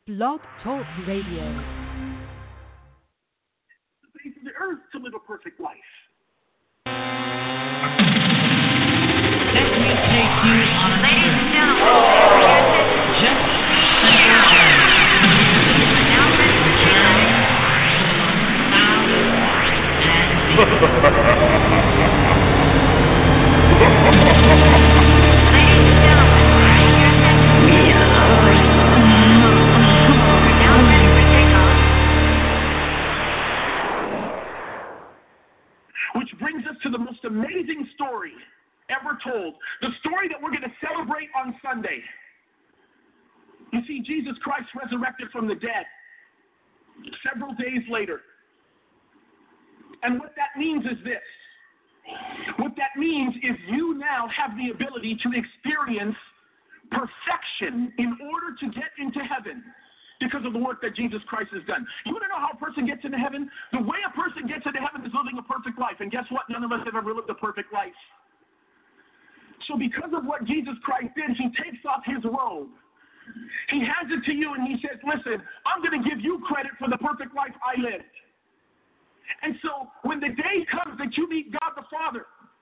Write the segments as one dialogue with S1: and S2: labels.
S1: Blog Talk Radio.
S2: The face of the earth to live a perfect life.
S3: Let me take you on a
S4: Ladies and gentlemen,
S3: just
S2: Which brings us to the most amazing story ever told. The story that we're going to celebrate on Sunday. You see, Jesus Christ resurrected from the dead several days later. And what that means is this. What that means is you now have the ability to experience perfection in order to get into heaven because of the work that Jesus Christ has done. You want to know how a person gets into heaven? The way a person gets into heaven is living a perfect life. And guess what? None of us have ever lived a perfect life. So because of what Jesus Christ did, he takes off his robe. He hands it to you and he says, listen, I'm going to give you credit for the perfect life I lived. And so when the day comes that you meet God the Father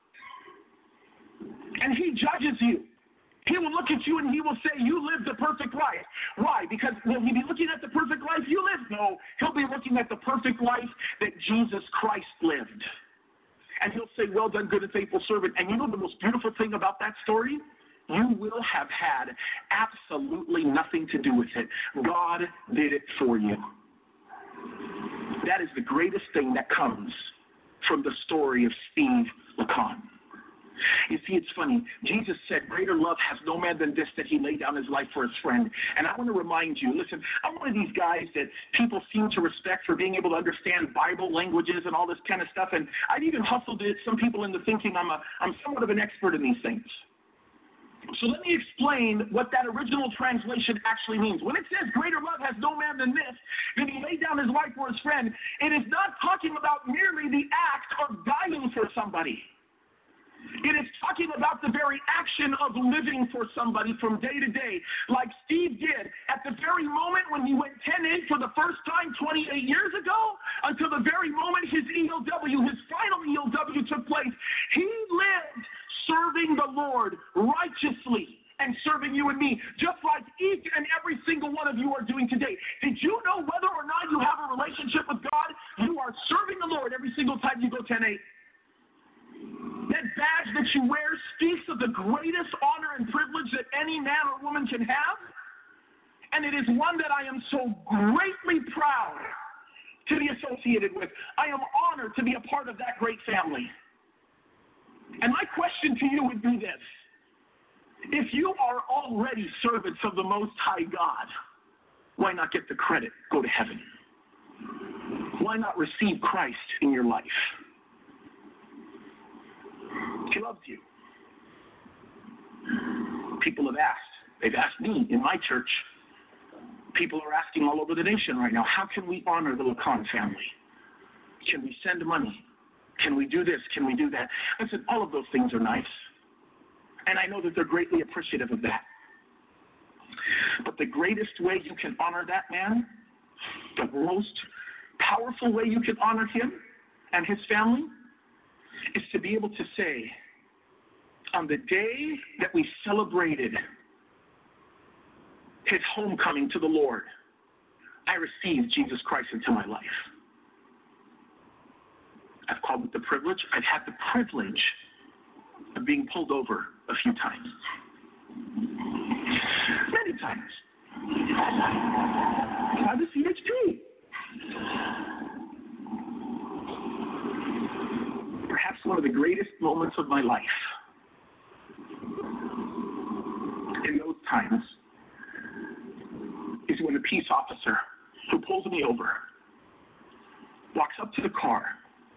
S2: and he judges you, he will look at you and he will say, you lived the perfect life. Why? Because will he be looking at the perfect life you lived? No. He'll be looking at the perfect life that Jesus Christ lived. And he'll say, well done, good and faithful servant. And you know the most beautiful thing about that story? You will have had absolutely nothing to do with it. God did it for you. That is the greatest thing that comes from the story of Steve Lacan. You see, it's funny. Jesus said, greater love has no man than this, that he laid down his life for his friend. And I want to remind you, listen, I'm one of these guys that people seem to respect for being able to understand Bible languages and all this kind of stuff. And I've even hustled some people into thinking I'm somewhat of an expert in these things. So let me explain what that original translation actually means. When it says greater love has no man than this, that he laid down his life for his friend, it is not talking about merely the act of dying for somebody. It is talking about the very action of living for somebody from day to day, like Steve did at the very moment when he went 10-8 for the first time 28 years ago, until the very moment his EOW, his final EOW took place. He lived serving the Lord righteously and serving you and me, just like each and every single one of you are doing today. Did you know whether or not you have a relationship with God, you are serving the Lord every single time you go 10-8? That badge that you wear speaks of the greatest honor and privilege that any man or woman can have. And it is one that I am so greatly proud to be associated with. I am honored to be a part of that great family. And my question to you would be this. If you are already servants of the Most High God, why not get the credit, go to heaven? Why not receive Christ in your life? He loves you. People have asked. They've asked me in my church. People are asking all over the nation right now, how can we honor the Lacan family? Can we send money? Can we do this? Can we do that? Listen, all of those things are nice. And I know that they're greatly appreciative of that. But the greatest way you can honor that man, the most powerful way you can honor him and his family, is to be able to say, on the day that we celebrated his homecoming to the Lord, I received Jesus Christ into my life. I've called it the privilege. I've had the privilege of being pulled over a few times. Many times. By the CHP. Perhaps one of the greatest moments of my life in those times is when a peace officer who pulls me over walks up to the car.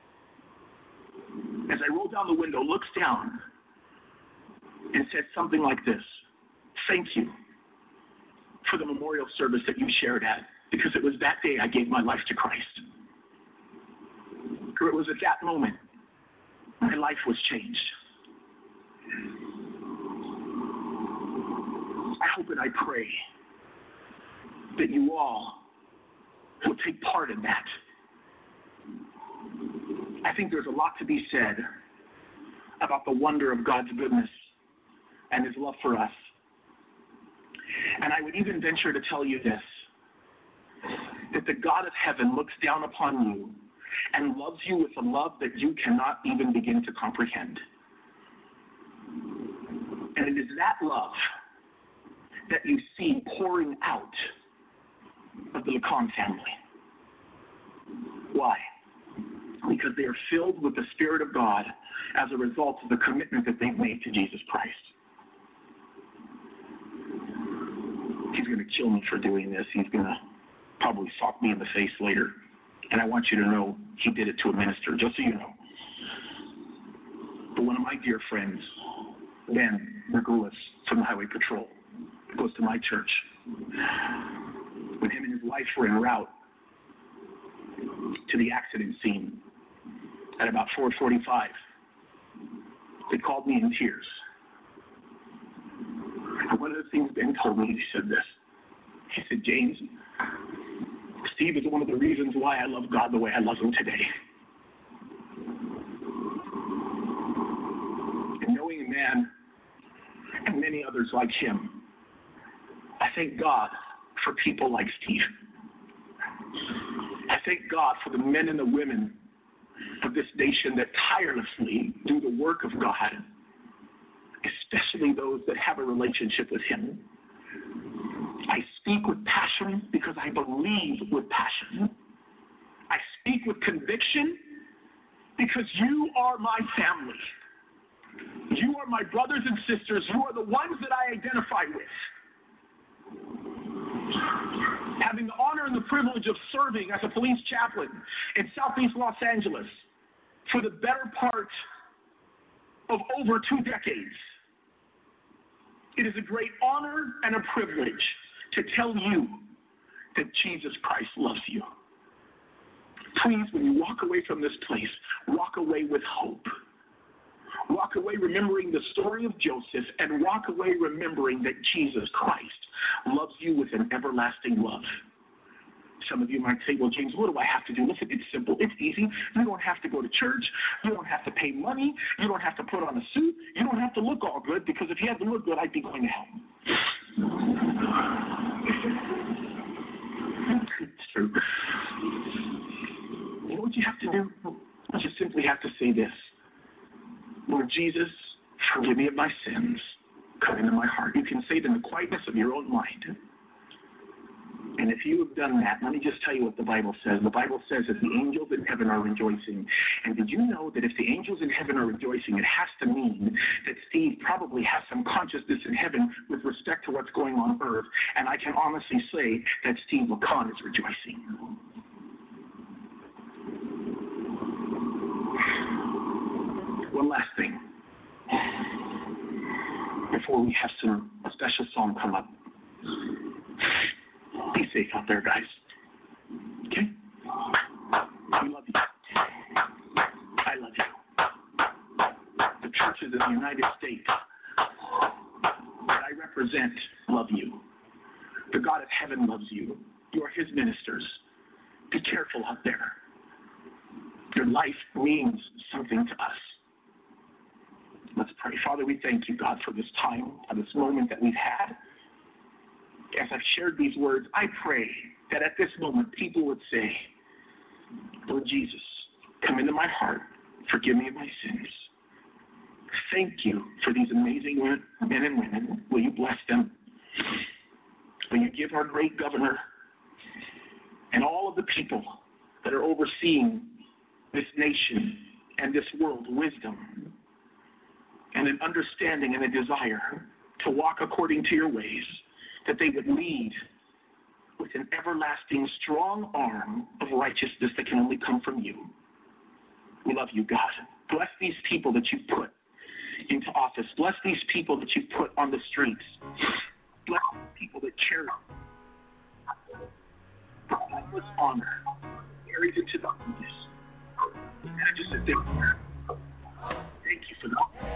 S2: As I roll down the window, looks down and says something like this: thank you for the memorial service that you shared at, because it was that day I gave my life to Christ. Or it was at that moment my life was changed. I hope and I pray that you all will take part in that. I think there's a lot to be said about the wonder of God's goodness and his love for us. And I would even venture to tell you this, that the God of heaven looks down upon you and loves you with a love that you cannot even begin to comprehend. And it is that love that you see pouring out of the Lacan family. Why? Because they are filled with the Spirit of God as a result of the commitment that they've made to Jesus Christ. He's going to kill me for doing this. He's going to probably sock me in the face later. And I want you to know he did it to a minister, just so you know. But one of my dear friends, Ben Mergulis from the Highway Patrol, goes to my church. When him and his wife were en route to the accident scene at about 4:45, they called me in tears. And one of the things Ben told me, he said this. He said, James, Steve is one of the reasons why I love God the way I love him today. And knowing a man and many others like him, I thank God for people like Steve. I thank God for the men and the women of this nation that tirelessly do the work of God, especially those that have a relationship with him. I speak with passion because I believe with passion. I speak with conviction because you are my family. You are my brothers and sisters. You are the ones that I identify with. Having the honor and the privilege of serving as a police chaplain in Southeast Los Angeles for the better part of over 2 decades, it is a great honor and a privilege to tell you that Jesus Christ loves you. Please, when you walk away from this place, walk away with hope. Walk away remembering the story of Joseph, and walk away remembering that Jesus Christ loves you with an everlasting love. Some of you might say, well, James, what do I have to do? Listen, it's simple. It's easy. You don't have to go to church. You don't have to pay money. You don't have to put on a suit. You don't have to look all good, because if you had to look good, I'd be going to hell. It's true. You know what you have to do? You just simply have to say this. Lord Jesus, forgive me of my sins. Come into my heart. You can say it in the quietness of your own mind. And if you have done that, let me just tell you what the Bible says. The Bible says that the angels in heaven are rejoicing. And did you know that if the angels in heaven are rejoicing, it has to mean that Steve probably has some consciousness in heaven with respect to what's going on earth. And I can honestly say that Steve Lacan is rejoicing. One last thing before we have a special song come up. Be safe out there, guys. Okay? We love you. I love you. The churches in the United States that I represent love you. The God of heaven loves you. You are his ministers. Be careful out there. Your life means something to us. Let's pray. Father, we thank you, God, for this time, for this moment that we've had. As I've shared these words, I pray that at this moment people would say, Lord Jesus, come into my heart. Forgive me of my sins. Thank you for these amazing men and women. Will you bless them? Will you give our great governor and all of the people that are overseeing this nation and this world wisdom and an understanding and a desire to walk according to your ways, that they would lead with an everlasting strong arm of righteousness that can only come from you. We love you, God. Bless these people that you put into office. Bless these people that you put on the streets. Bless the people that cherish the timeless honor carried into the goodness. And I just sit there. Thank you for that.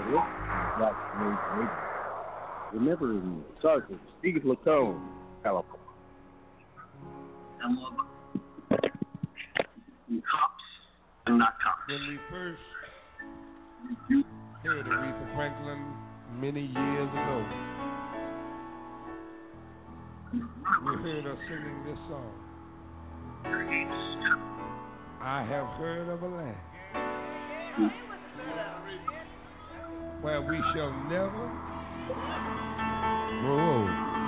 S1: listening to Black News Radio. Remember, in Sergeant Steve Lacone, California.
S2: And love cops and not cops.
S4: When we first heard Aretha Franklin many years ago, we heard her singing this song. I have heard of a land where we shall never grow old.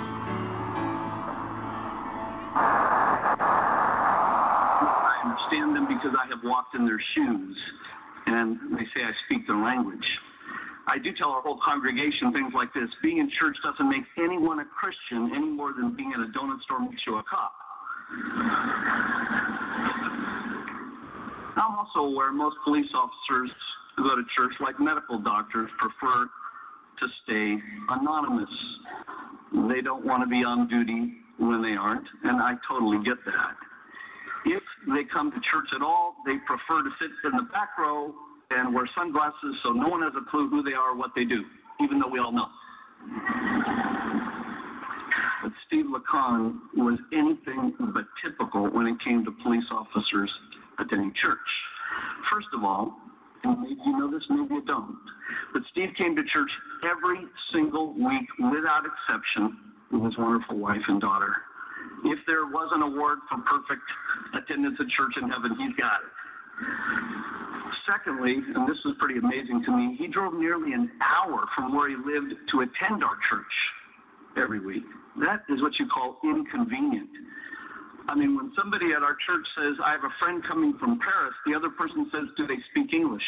S2: I understand them because I have walked in their shoes, and they say I speak their language. I do tell our whole congregation things like this. Being in church doesn't make anyone a Christian any more than being at a donut store makes you a cop. I'm also aware most police officers who go to church, like medical doctors, prefer to stay anonymous. They don't want to be on duty when they aren't, and I totally get that. If they come to church at all, they prefer to sit in the back row and wear sunglasses so no one has a clue who they are or what they do, even though we all know. But Steve Lacone was anything but typical when it came to police officers attending church. First of all, and maybe you know this, maybe you don't, but Steve came to church every single week without exception with his wonderful wife and daughter. If there was an award for perfect attendance at church in heaven, he's got it. Secondly, and this was pretty amazing to me, he drove nearly an hour from where he lived to attend our church every week. That is what you call inconvenient. I mean, when somebody at our church says, I have a friend coming from Paris, the other person says, do they speak English?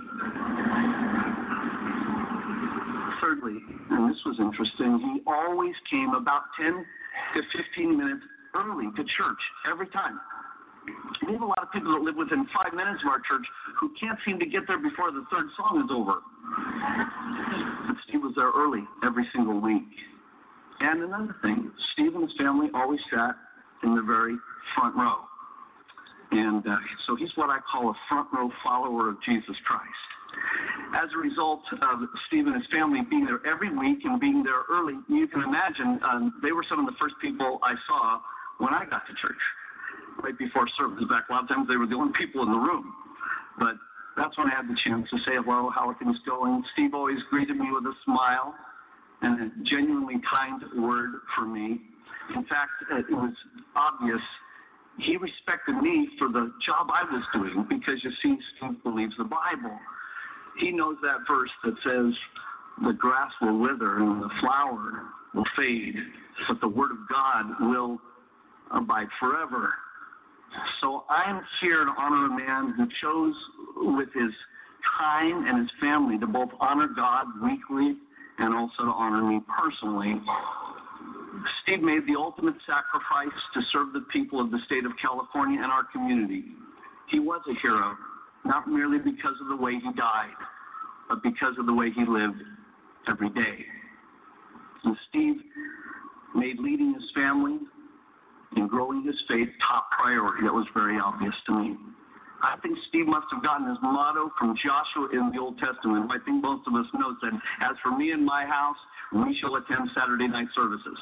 S2: Thirdly, and this was interesting, he always came about 10 to 15 minutes early to church every time. We have a lot of people that live within 5 minutes of our church who can't seem to get there before the third song is over. But Steve was there early every single week. And another thing, Steve and his family always sat in the very front row. And so he's what I call a front row follower of Jesus Christ. As a result of Steve and his family being there every week and being there early, you can imagine they were some of the first people I saw when I got to church. Right before service. Back a lot of times they were the only people in the room. But that's when I had the chance to say hello, how are things going? Steve always greeted me with a smile and a genuinely kind word for me. In fact, it was obvious he respected me for the job I was doing because, you see, Steve believes the Bible. He knows that verse that says the grass will wither and the flower will fade, but the word of God will abide forever. So I'm here to honor a man who chose with his time and his family to both honor God weekly and also to honor me personally. Steve made the ultimate sacrifice to serve the people of the state of California and our community. He was a hero, not merely because of the way he died, but because of the way he lived every day. And Steve made leading his family and growing his faith top priority. That was very obvious to me. I think Steve must have gotten his motto from Joshua in the Old Testament. I think most of us know that, as for me and my house, we shall attend Saturday night services.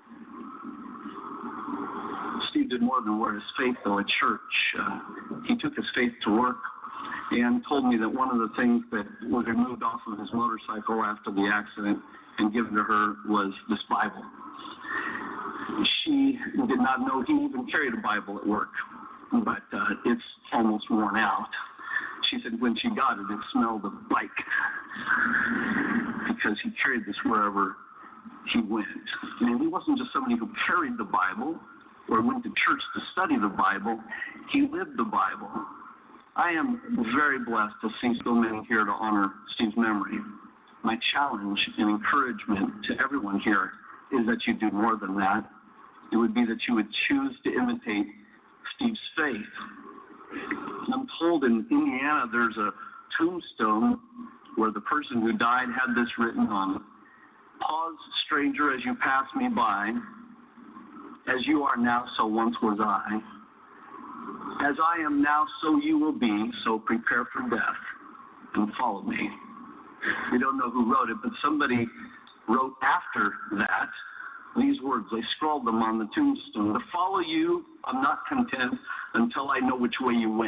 S2: Steve did more than wear his faith, though, at church. He took his faith to work and told me that one of the things that was removed off of his motorcycle after the accident and given to her was this Bible. She did not know he even carried a Bible at work, but it's almost worn out. She said when she got it, it smelled of bike because he carried this wherever he went. And he wasn't just somebody who carried the Bible or went to church to study the Bible. He lived the Bible. I am very blessed to see so many here to honor Steve's memory. My challenge and encouragement to everyone here is that you do more than that. It would be that you would choose to imitate Steve's faith. I'm told in Indiana there's a tombstone where the person who died had this written on it. Pause, stranger, as you pass me by. As you are now, so once was I. As I am now, so you will be. So prepare for death and follow me.
S5: We don't know who wrote it, but somebody wrote after that these words. They scrawled them on the tombstone. To follow you, I'm not content until I know which way you went.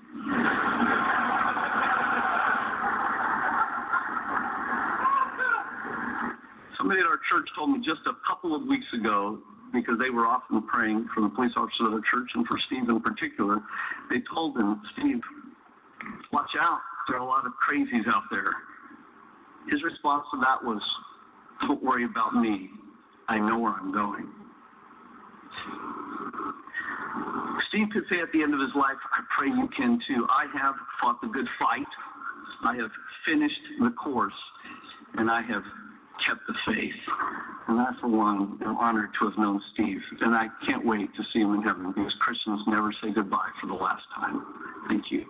S5: Somebody at our church told me just a couple of weeks ago, because they were often praying for the police officers of their church and for Steve in particular, they told him, Steve, watch out. There are a lot of crazies out there. His response to that was, don't worry about me. I know where I'm going. Steve could say at the end of his life, I pray you can too. I have fought the good fight. I have finished the course. And I have kept the faith. And I, for one, am honored to have known Steve. And I can't wait to see him in heaven, because Christians never say goodbye for the last time. Thank you.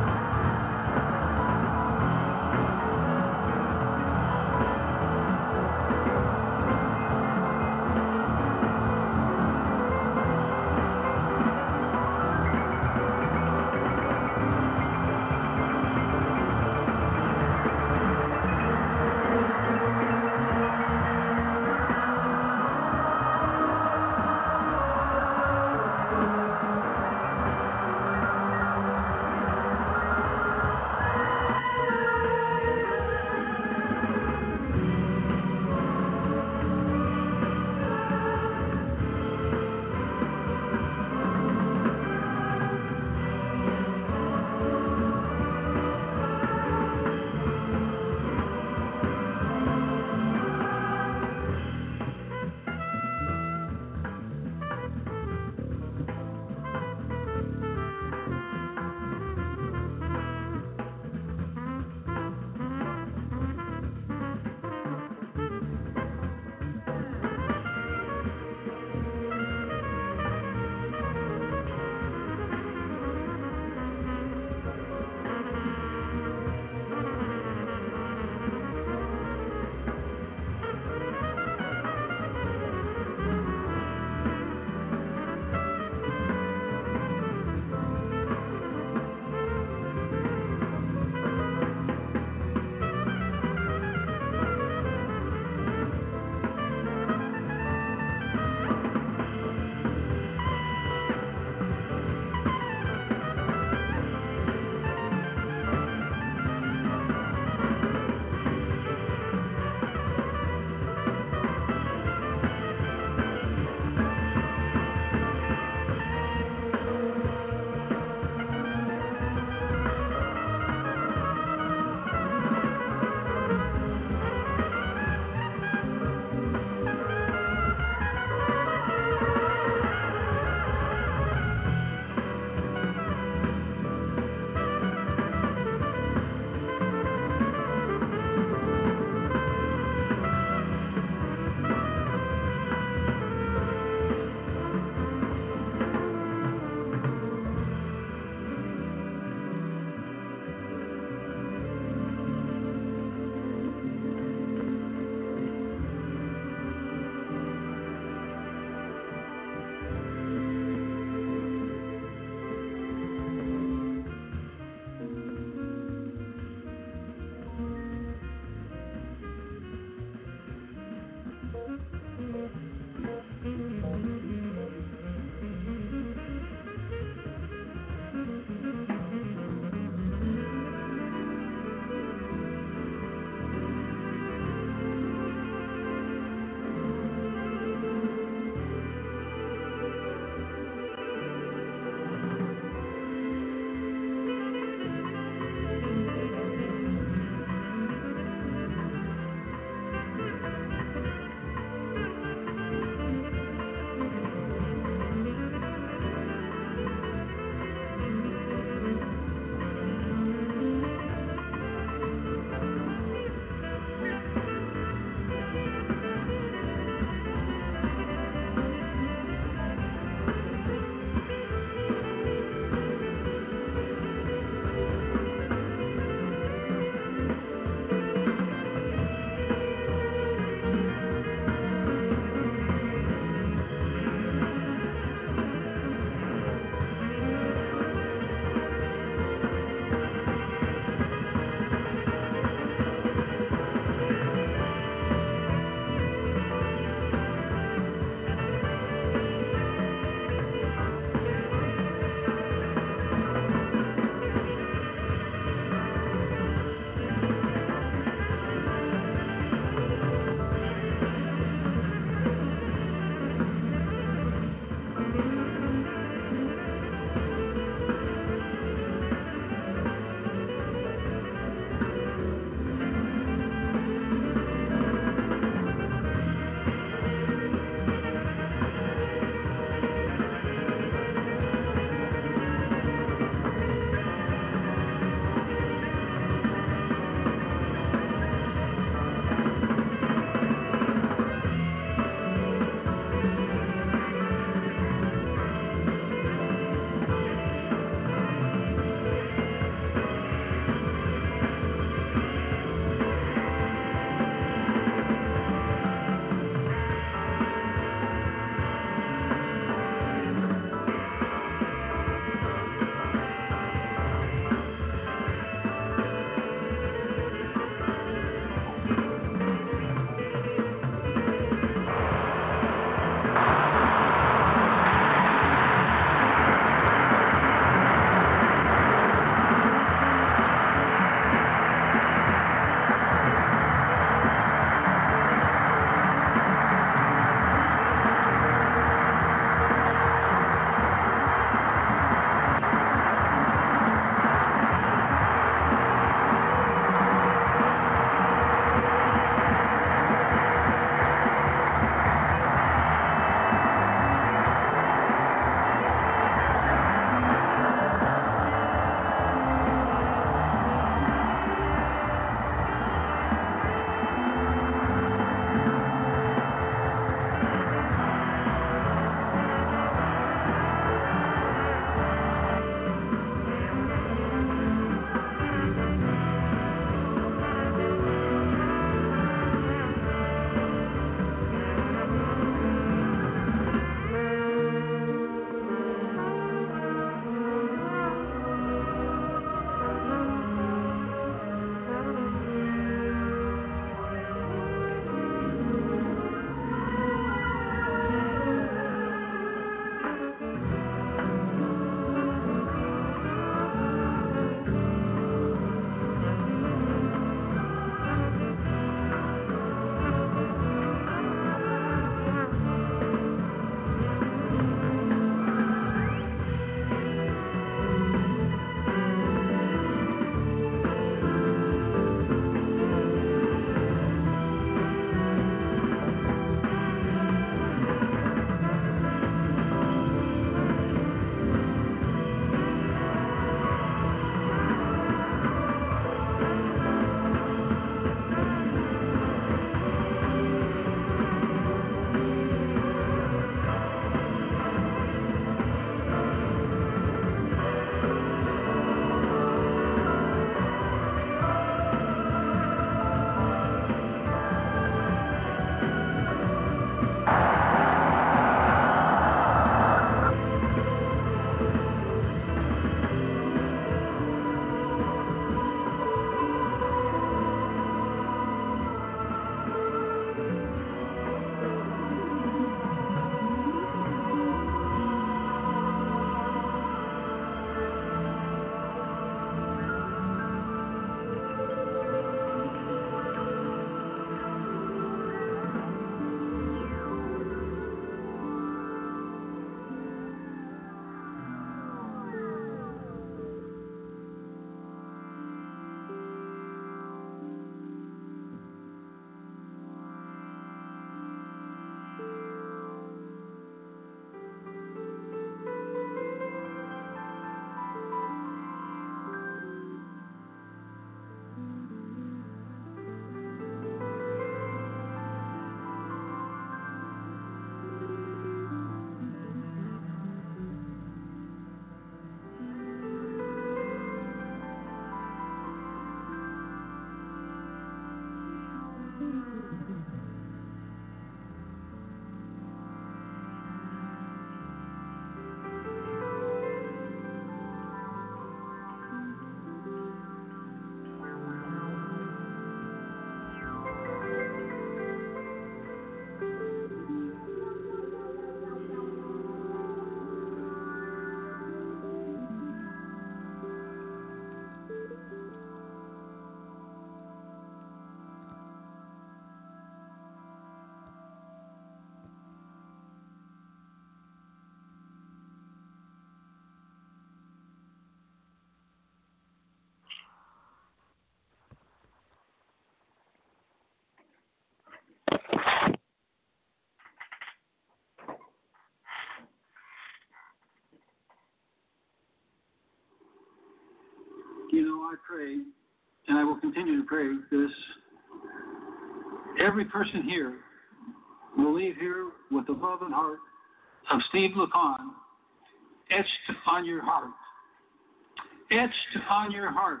S6: You know, I pray, and I will continue to pray this. Every person here will leave here with the love and heart of Steve LaCon etched on your heart. Etched on your heart.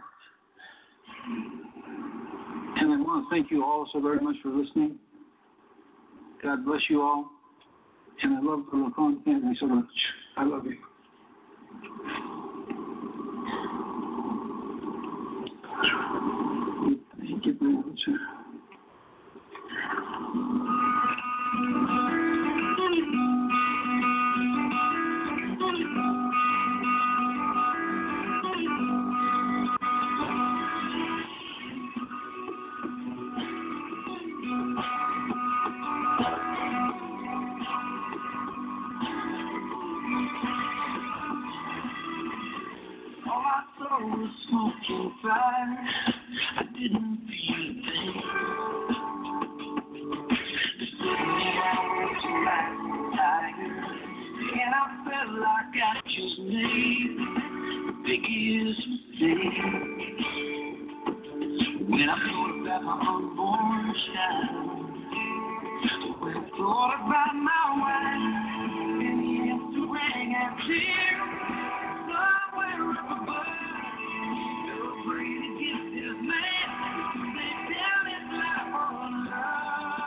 S6: And I want to thank you all so very much for listening. God bless you all. And I love the LaCon family so much. I love you. Thank you very much.
S7: All I saw was smoking fire. I didn't feel a thing. The city was black and tired, and I felt like I just made the biggest mistake. When I thought about my unborn child, when I thought about my wife, and the empty ring and tears. Somewhere up above, feel free to get this man, lay down his life on love.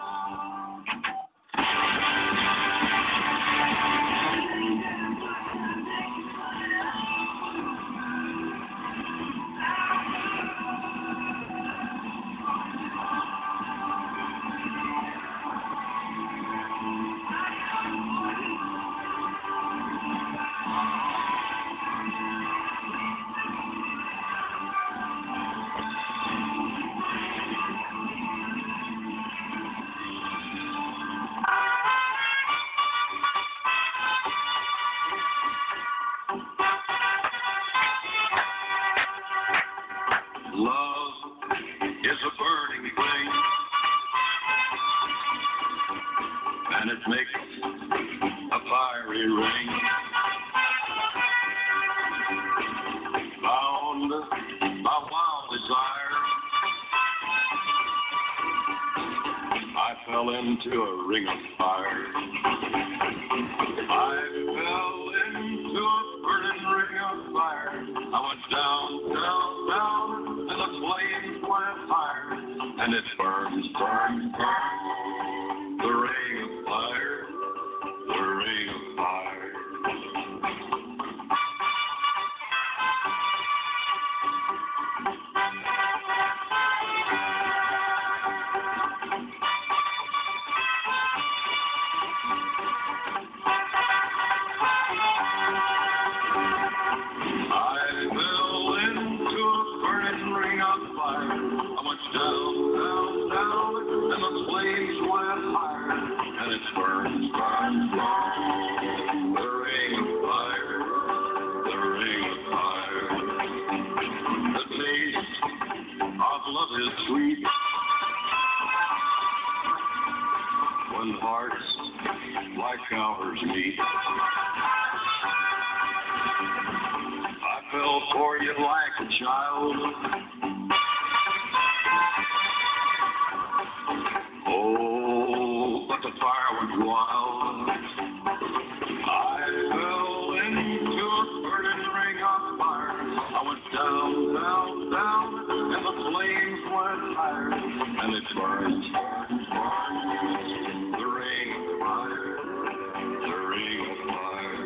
S8: Love is a burning flame, and it makes a fiery ring. Bound by wild desire, I fell into a ring of fire. I fell into a burning ring of fire. I went down, down, down. And the flames went higher, and it burns, burns, burns. The ring of fire, the ring of fire. Love is sweet when hearts like ours meet. I fell for you like a child. Oh, but the fire went wild. I fell into a burning ring of fire. I went down, down, down. And the flames went higher, and it burns, burns, burns. The ring of fire, the ring of fire.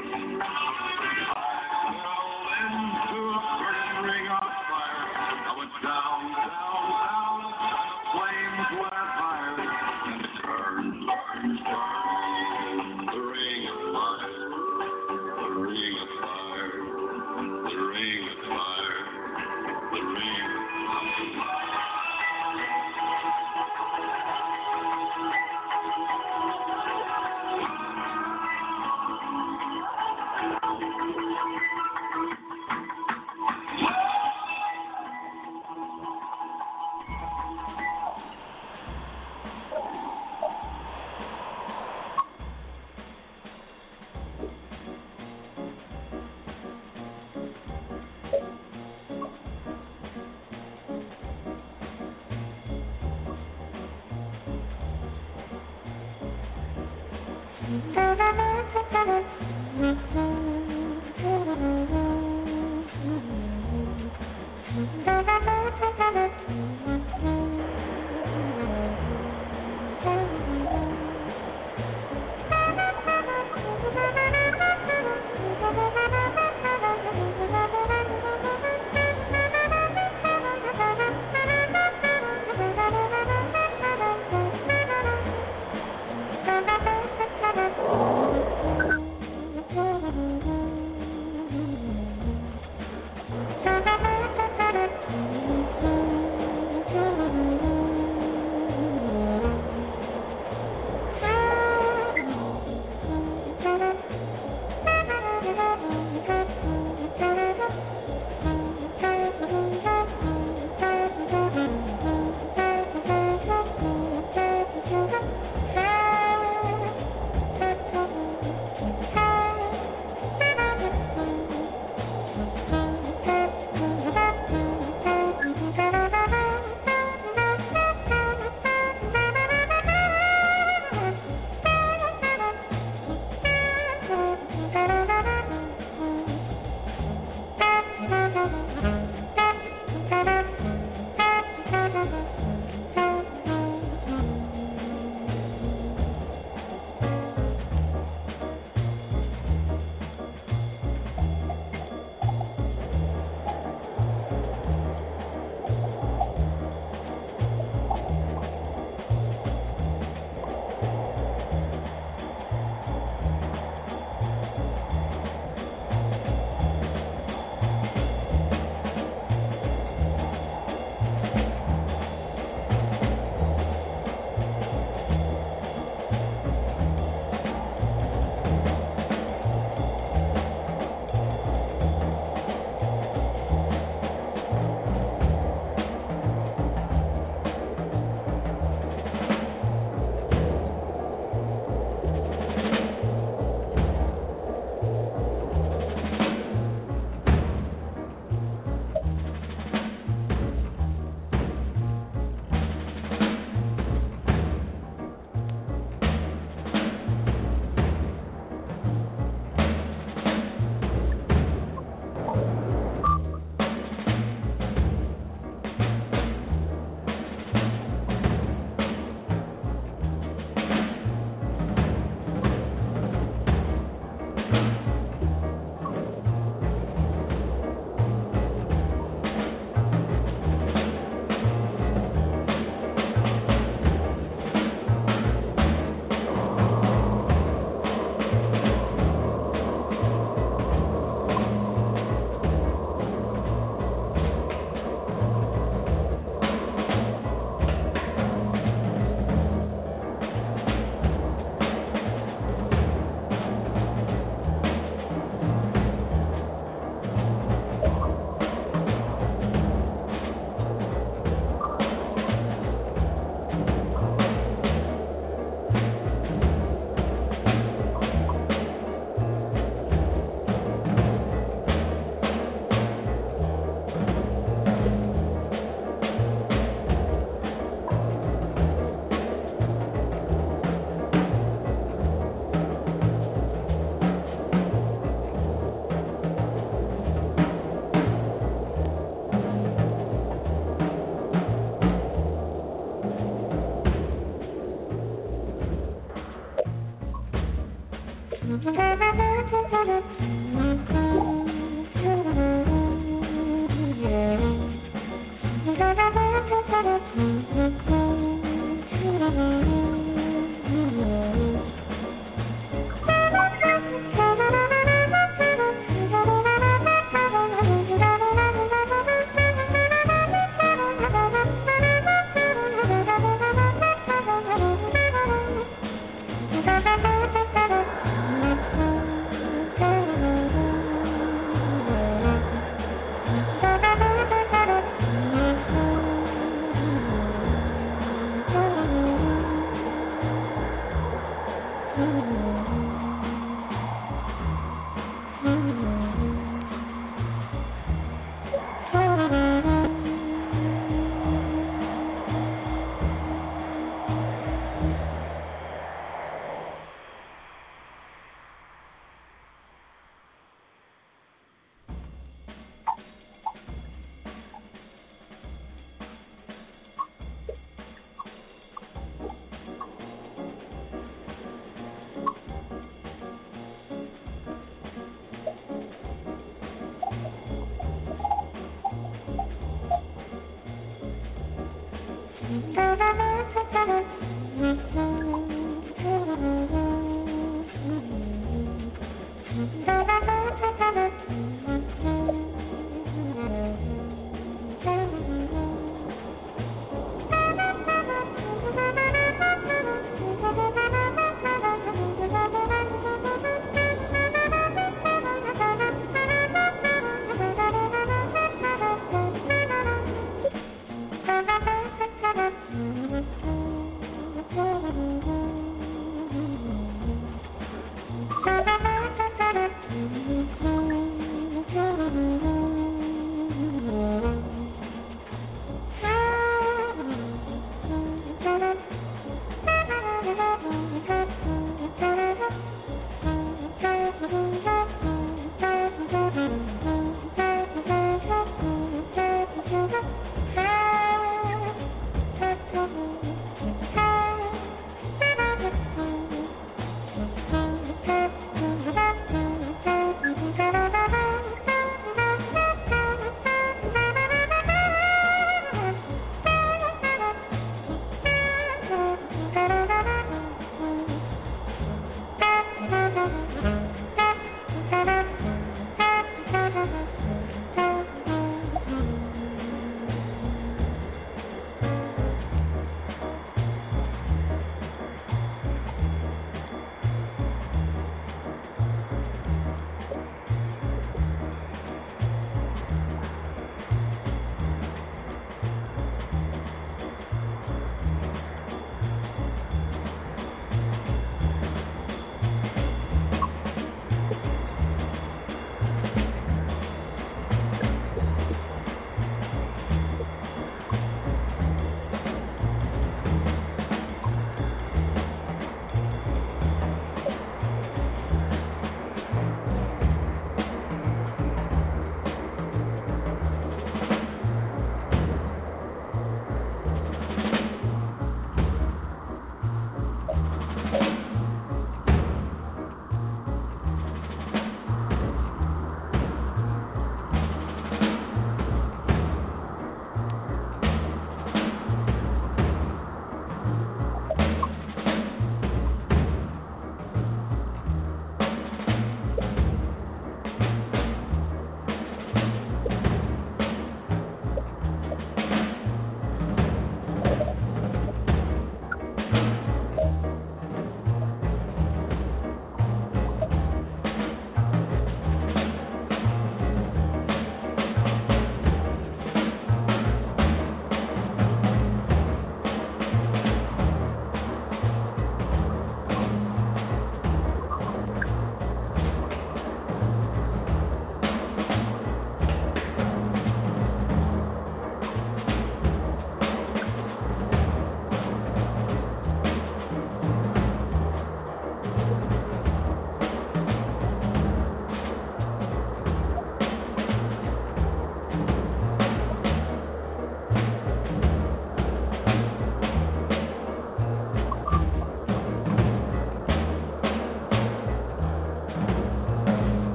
S8: I fell into a burning ring of fire. I went down, down, down, and the flames went higher, and it burns, burns, burns. The ring of fire, the ring of fire, the ring of fire, the ring.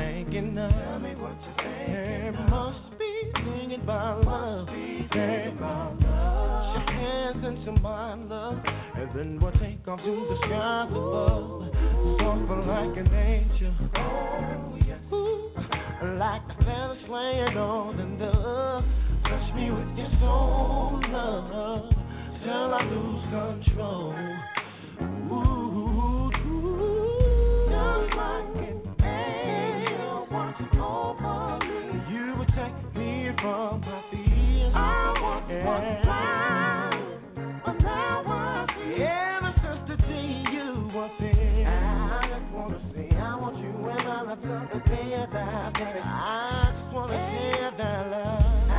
S9: thinking of? Tell me what you thinking of. Must be thinking about love. Your hands into my love, and then we'll take off to the skies above. Something like an angel. Oh, yes. Ooh, like a feather laying on the dove. Touch me with your soul, love, till I lose control. Ooh, just like an angel watching over me. You protect me from my fears. I was blind, but now I see. Ever since the day you were there, I just wanna say I want you in my life till the day I die, baby. I just wanna share that love.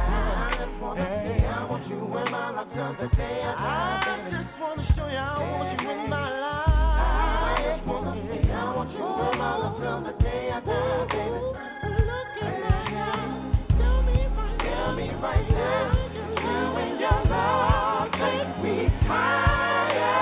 S9: I want you in my life till the day I die, baby. I just wanna show you I want you in my life. I just wanna say I want you in my life till the day I die, baby. Look at me, tell me right now, you and your love take me higher.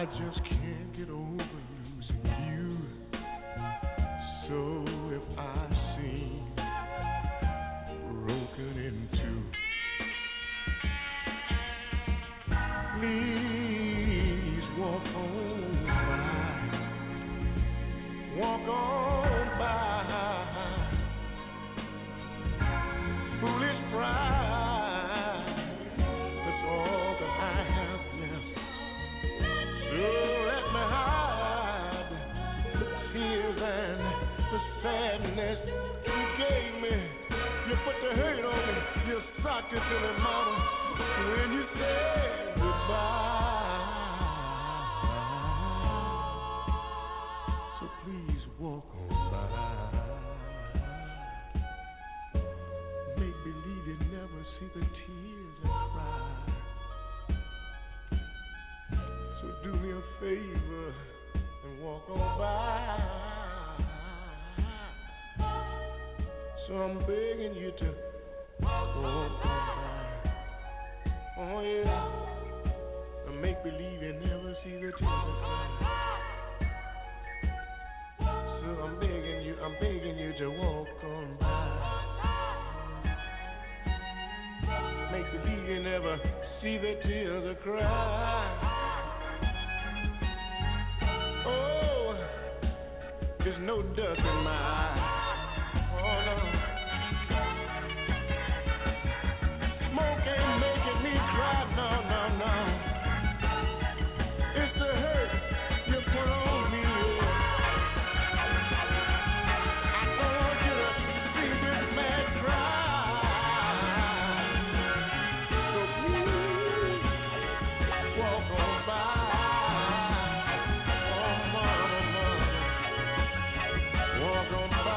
S9: just can't get over losing you. So if I seem broken in two, please walk on by. Walk on by. Foolish pride, that's all that I have left. So let me hide the tears and the sadness you gave me. You put the hurt on me, you socked it to me, mama, when you said goodbye. So please walk on by. Make believe you never see the tears I cry. So do me a favor and walk on by. So I'm begging you to walk on by. Oh yeah. And make believe you never see the tears I cry. So I'm begging you to walk on by. Make believe you never see the tears I cry. Oh, there's no dust in my eye. Oh no. Smoke ain't making me cry, no, no, no. It's the hurt you put on me. I don't want you to see this man cry. So please walk on by. Oh, mama, mama, walk on by.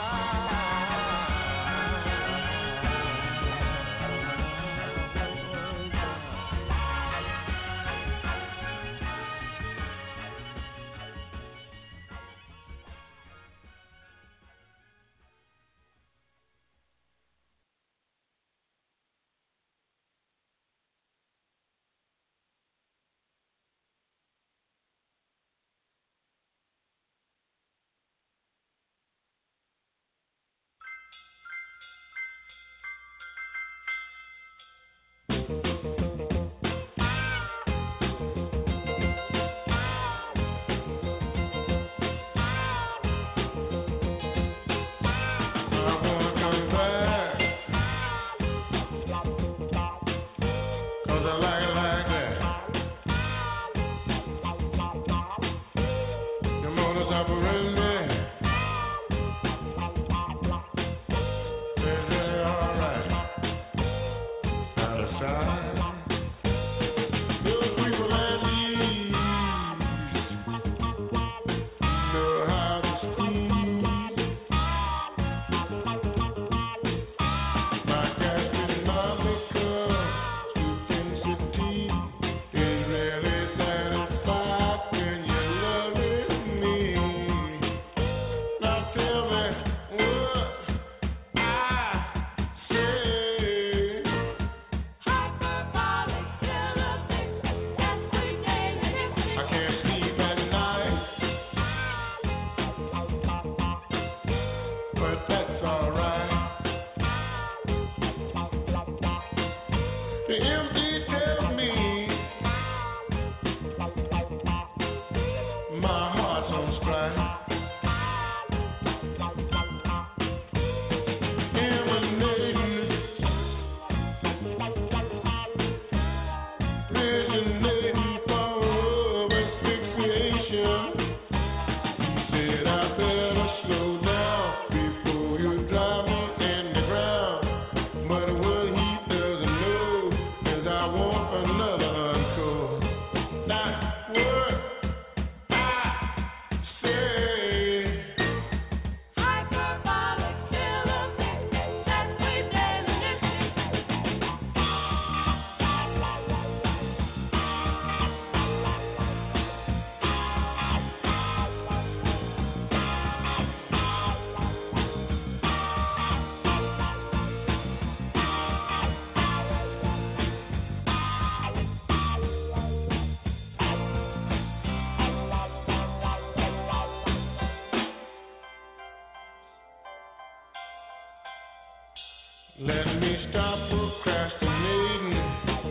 S9: Let me stop procrastinating.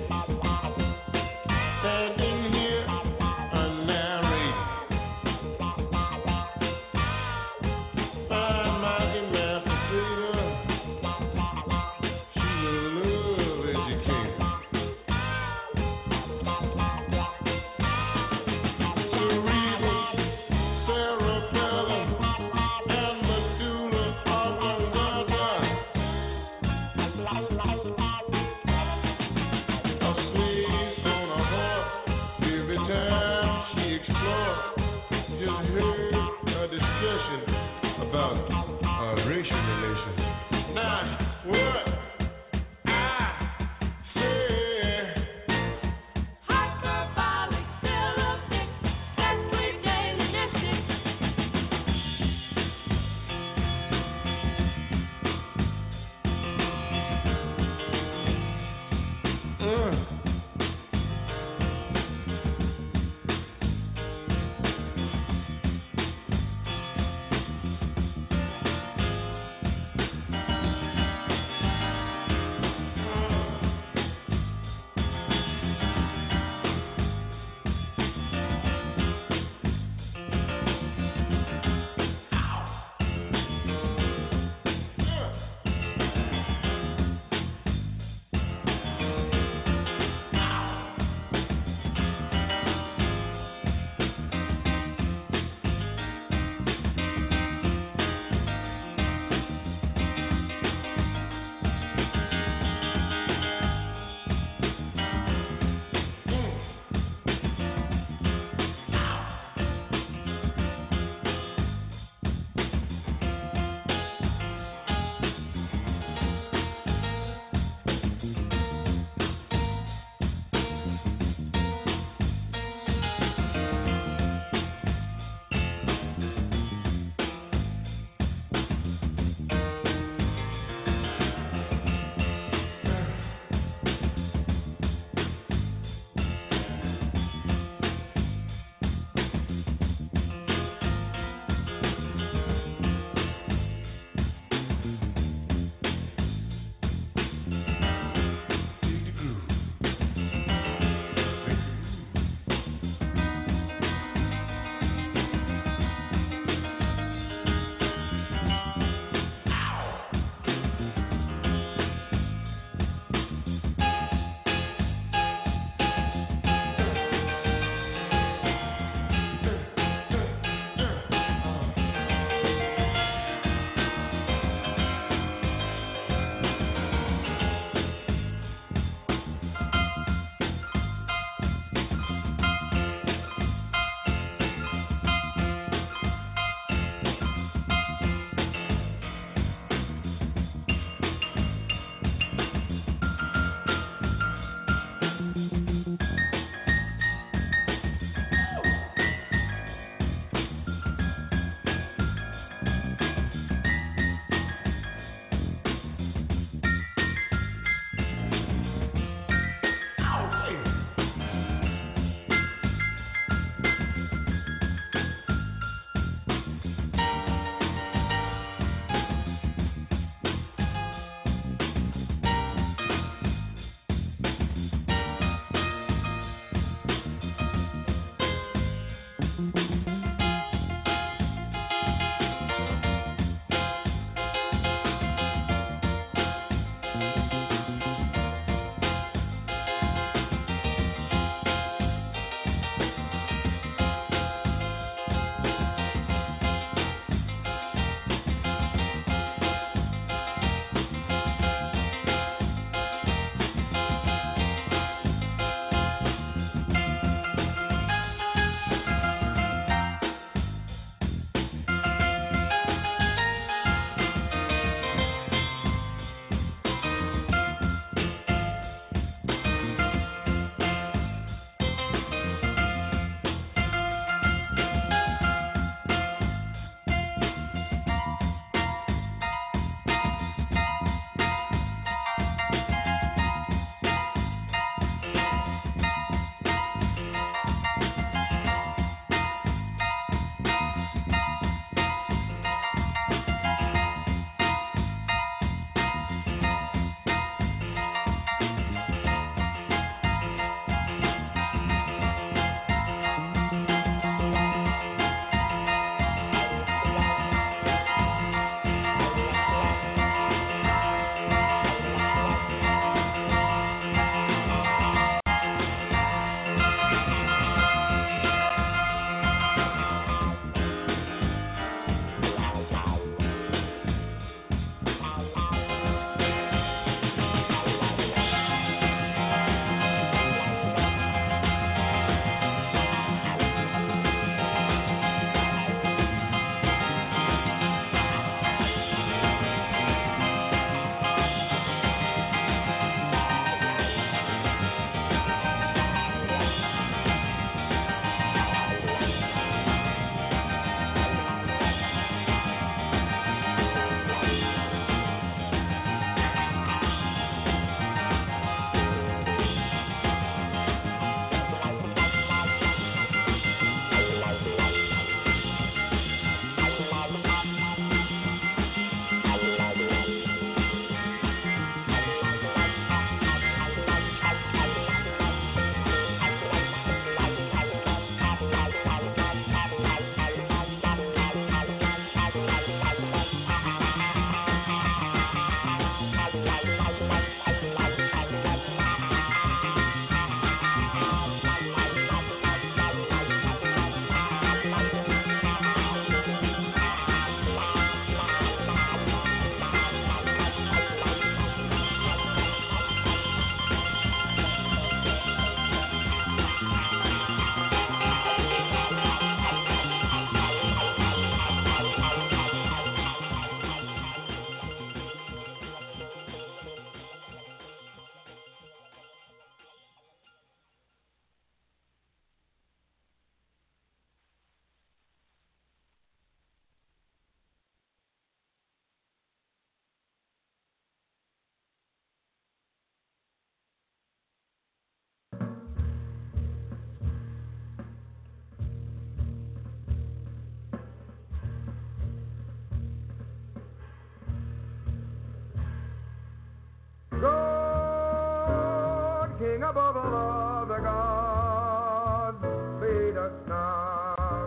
S9: Standing here unnarrated. Find my emancipator. She's a love educator. Cerebral, cerebellum, and medulla oblongata. A slave's on a horse every time she explores. Just heard a discussion about racial relations. Now, what I said.
S7: Hyperbolic syllabic, everyday listic.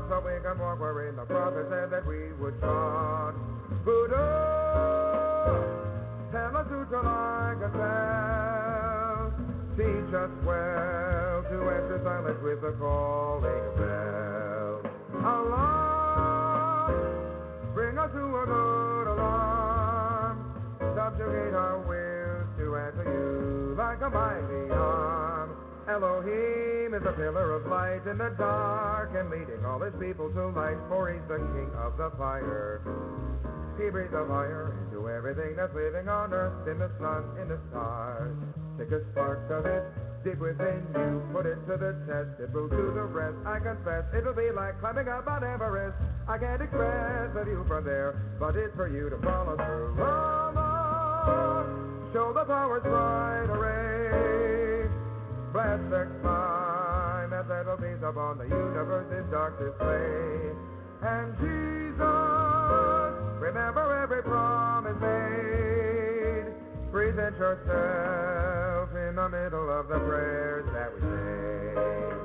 S10: cross so we can walk wherein the prophet said that we would trod. Buddha, tell us who to like ourselves. Teach us well to answer silence with the calling bell. Allah, bring us to a good alarm. Subjugate our wills to answer you like a mighty arm. Elohim is a pillar of light in the dark and leading all his people to light, for he's the king of the fire. He breathes the fire into everything that's living on earth, in the sun, in the stars. Take a spark of it deep within you, put it to the test, it will do the rest. I confess, it'll be like climbing up Mount Everest. I can't express the view from there, but it's for you to follow through. Rama, show the power's bright array. Bless the climb that settle peace upon the universe's dark display. And Jesus, remember every promise made. Present yourself in the middle of the prayers that we say.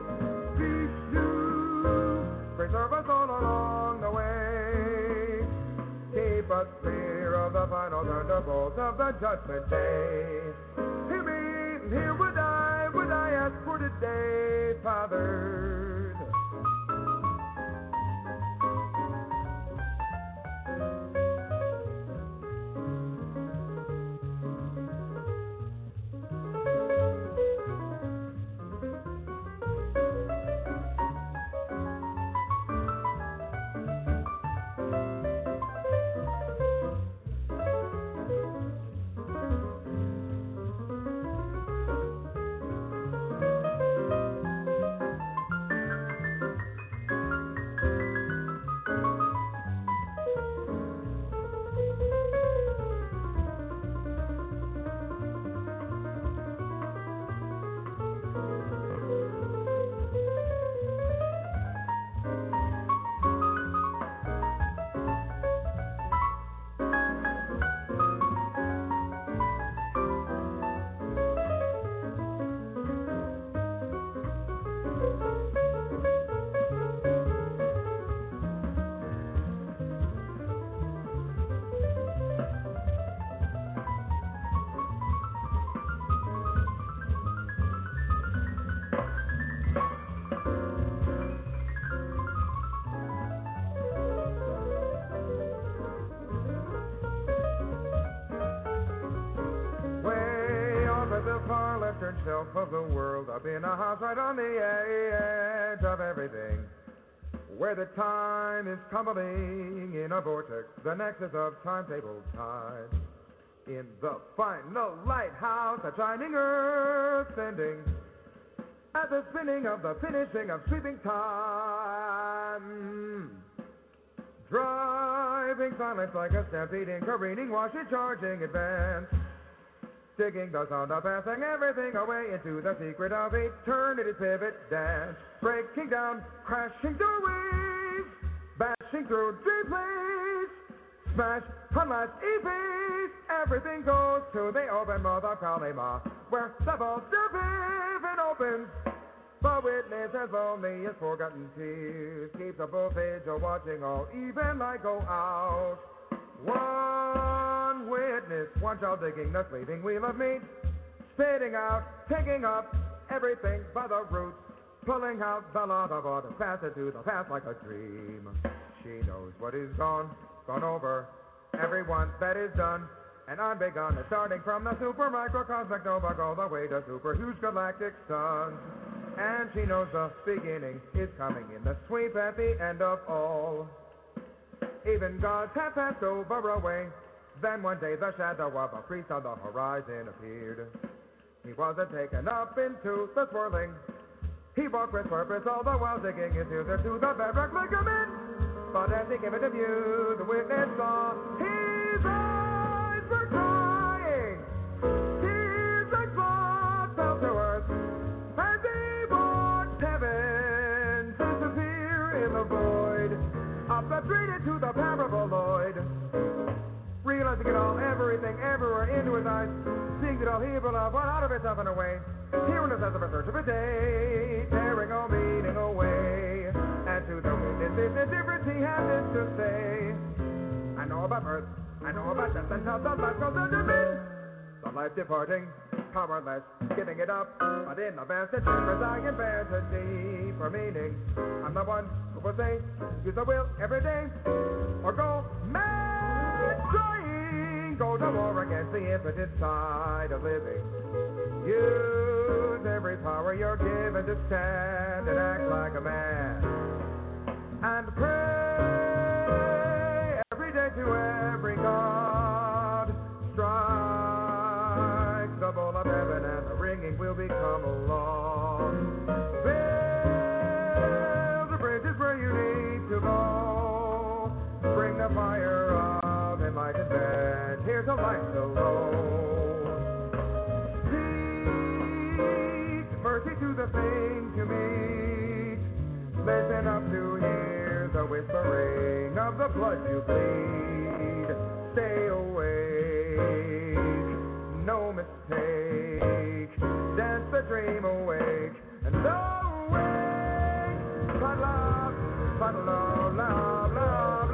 S10: Vishnu, preserve us all along the way. Keep us clear of the final thunderbolts of the judgment day. Hear me, and hear what I ask for today, fathers. Shelf of the world, up in a house right on the edge of everything, where the time is tumbling in a vortex, the nexus of timetable time. In the final lighthouse, a shining earth sending at the spinning of the finishing of sweeping time. Driving silence like a stampeding, careening, washing, charging, advance. Digging the sound of passing everything away into the secret of eternity's pivot dance. Breaking down, crashing through waves, bashing through dream plays. Smash, unless EVs, everything goes to the open mouth of Kalima, where the vault of heaven opens. The witness as lonely as forgotten tears keeps a full vigil watching all even light go out. One witness, one child digging the sleeping wheel of meat, spitting out, taking up everything by the roots, pulling out the lot of autumn, pass it to the past like a dream. She knows what is gone over, everyone that is done and unbegun, starting from the super microcosmic nova all the way to super huge galactic suns. And she knows the beginning is coming in the sweep at the end of all. Even gods have passed over away. Then one day the shadow of a priest on the horizon appeared. He wasn't taken up into the swirling. He walked with purpose all the while digging his heels into the bedrock ligament. But as he came into view, the witness saw his eyes were crying. Tears like blood fell to earth as he watched heaven disappear in the void. Up the street into the paraboloid. Realizing it all, everything, everywhere into his eyes. Seeing it all, he will have one out of itself and away. Hearing the sense of a search of a day, tearing all meaning away. And to the witness this indifference he has this to say. I know about birth, I know about death, and how the life goes under me. The life departing, powerless, giving it up. But in the vast endeavors I invent a deeper meaning. I'm the one who will say, use the will every day, or go mad trying, go to war against the impotent side of living. Use every power you're given to stand and act like a man. And pray every day to every God. Strike the bowl of heaven and the ringing will become a law. Build the bridges where you need to go. Bring the fire of enlightenment here to light the road. Teach mercy to the things you meet. Listen up to hear the whispering of the blood you bleed. Stay awake, no mistake. Dance the dream awake and awake. But love, love, love, love, love.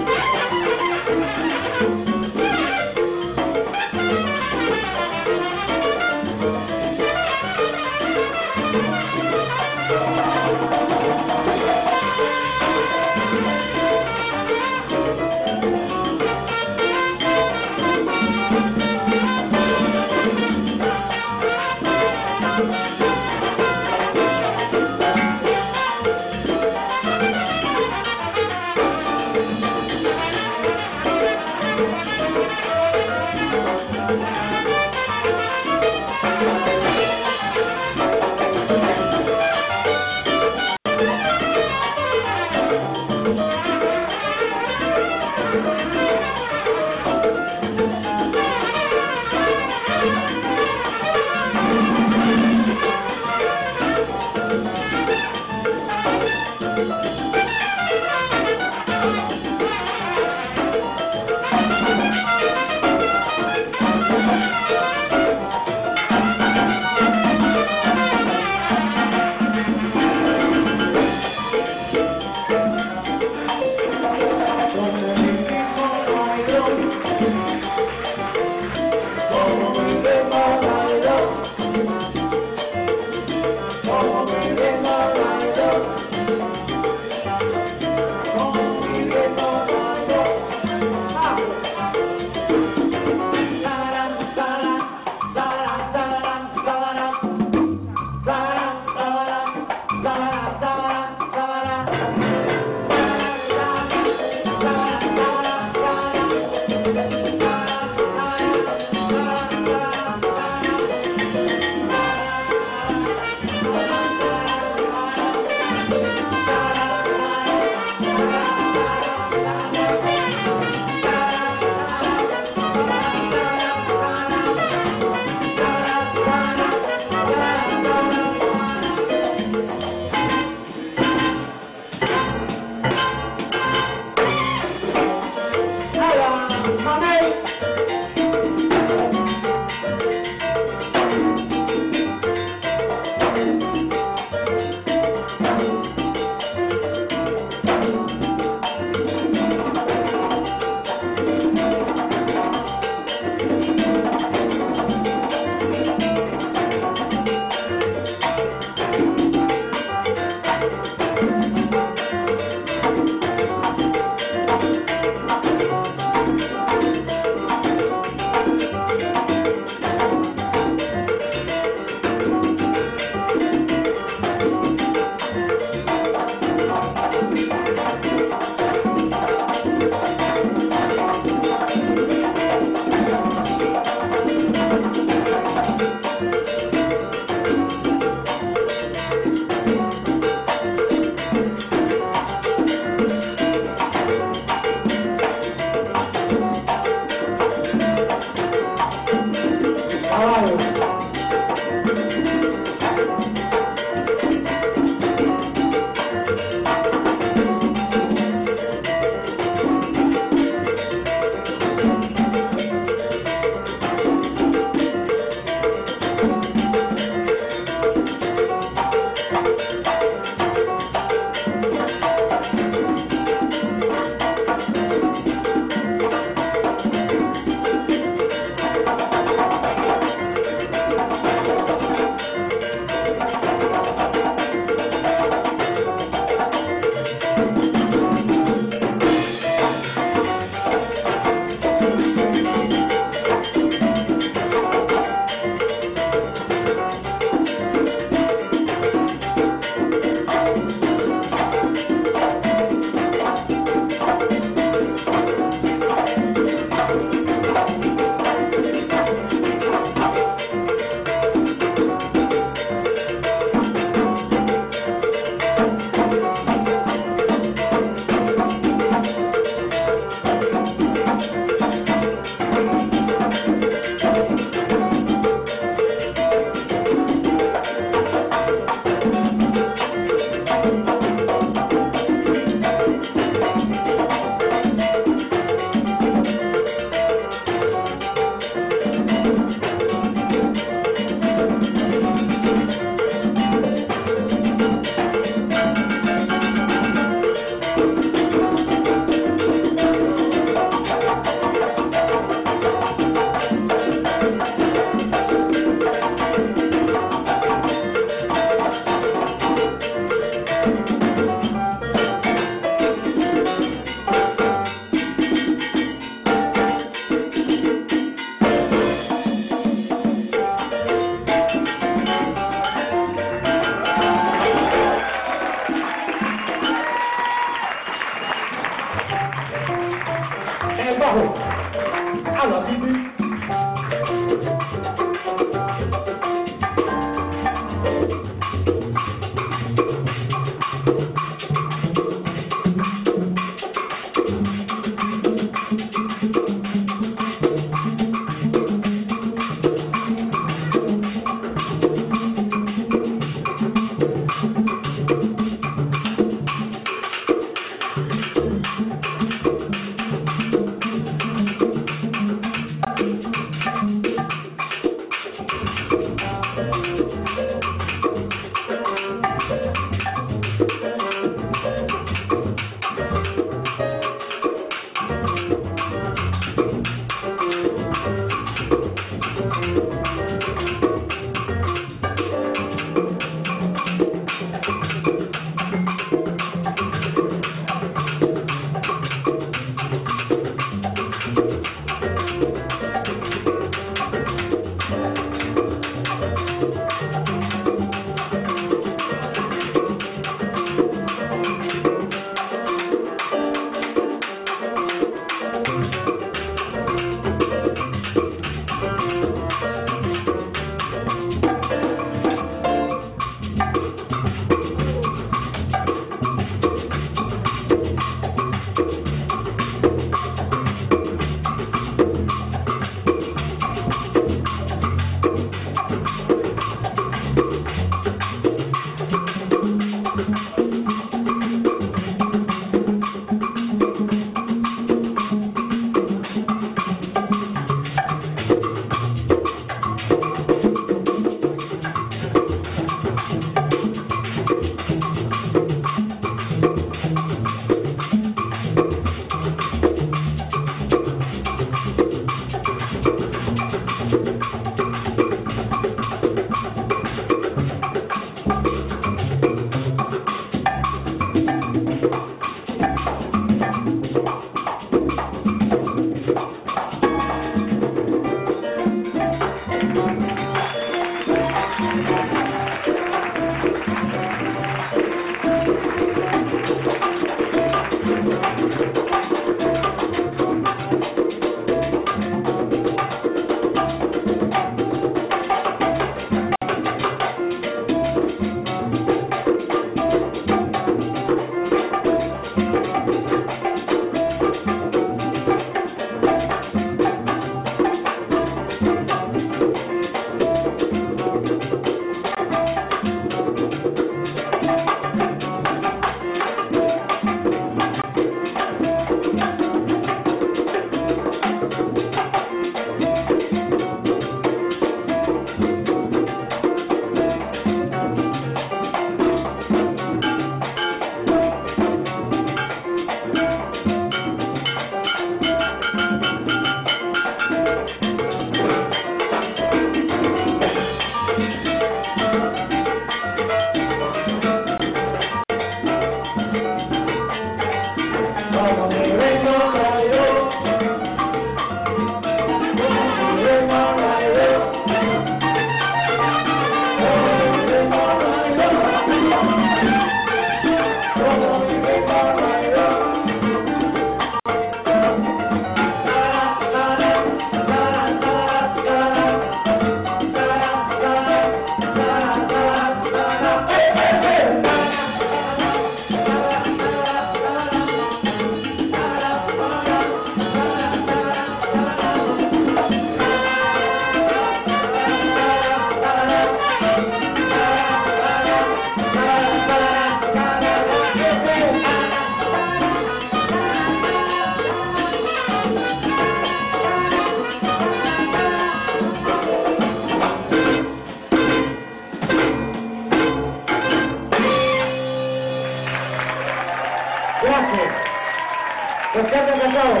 S11: Riccardo Cacao,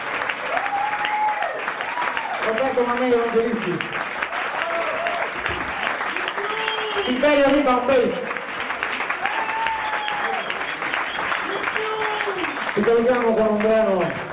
S11: Roberto Manelli Evangelisti, Imperio di Bombay. Ci salutiamo con un brano